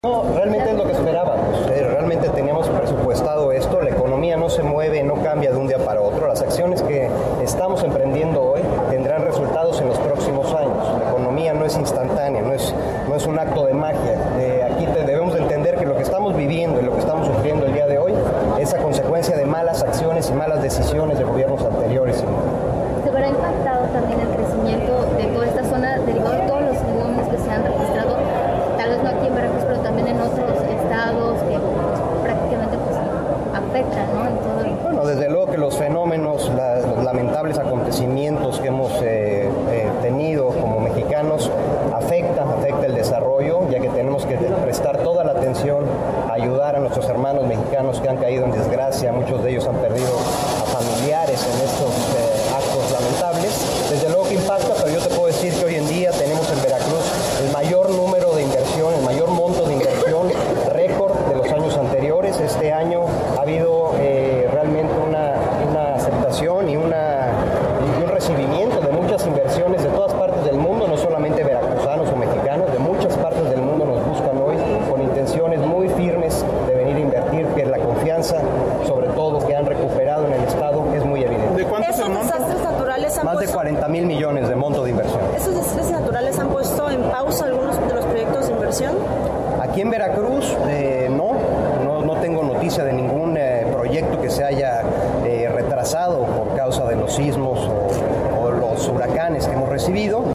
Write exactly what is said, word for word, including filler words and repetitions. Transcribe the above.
No, realmente es lo que esperábamos. Eh, realmente teníamos presupuestado esto. La economía no se mueve, no cambia de un día para otro. Las acciones que estamos emprendiendo hoy tendrán resultados en los próximos años. La economía no es instantánea, no es, no es un acto de magia. Eh, aquí te, debemos de entender que lo que estamos viviendo y lo que estamos sufriendo el día de hoy es a consecuencia de malas acciones y malas decisiones de gobiernos anteriores. ¿Se verá impactado también el crecimiento de toda esta zona derivado de todos los fenómenos que se han registrado, tal vez no aquí en Veracruz, pero también en otros estados que prácticamente pues, afectan, ¿no? En todo el... Bueno, desde luego que los fenómenos, la, los lamentables acontecimientos que hemos eh, eh, tenido como mexicanos afectan, afecta el desarrollo, ya que tenemos que prestar toda la atención a ayudar a nuestros hermanos mexicanos que han caído en desgracia. Muchos de ellos han perdido a familiares en estos eh, actos lamentables. Desde luego que impacta, pero yo te puedo decir que hoy en día tenemos en Veracruz el mayor número de inversión, el mayor monto de inversión récord de los años anteriores. Este año ha habido eh, realmente una, una aceptación y, una, y un recibimiento de muchas inversiones de todas partes del mundo, no solamente veracruzanos o mexicanos, de muchas partes del mundo nos buscan hoy con intenciones muy firmes de venir a invertir, que la confianza, sobre todo, que han recuperado en el Estado es muy evidente. ¿De cuántos ¿Esos desastres naturales han Más puesto, de cuarenta mil millones de monto de inversión. ¿Esos desastres naturales han puesto en pausa algunos de los proyectos de inversión? Aquí en Veracruz, eh, no, no, no tengo noticia de ningún eh, proyecto que se haya eh, retrasado por causa de los sismos o, o los huracanes que hemos recibido.